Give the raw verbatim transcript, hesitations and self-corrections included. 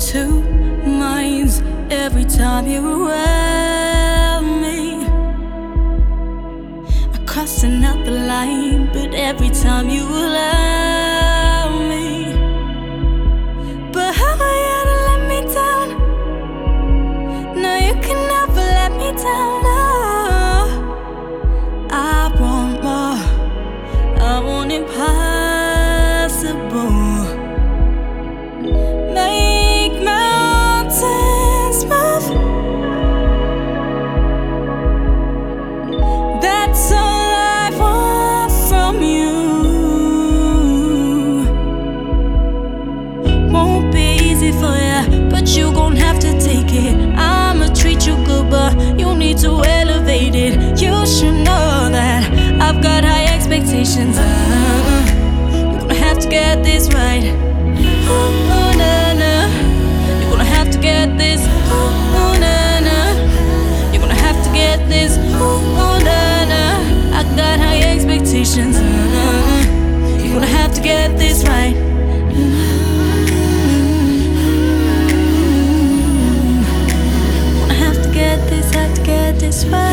two minds every time you're around me. I'm crossing out the line, but every time you allow me. But how are you to let me down? No, you can never let me down. No, I want more. I want impossible. Make mountains move. That's all I want from you. Won't be easy for ya, but you gon' have to take it. I'ma treat you good, but you need to elevate it. You should know that I've got high expectations. uh, You're gonna have to get this right. Oh, nah, nah. You're gonna have to get this. Oh, nah, nah. You're gonna have to get this. Oh, nah, nah. I got high expectations. uh, You're gonna have to get this right. Gonna have to get this, have to get this right.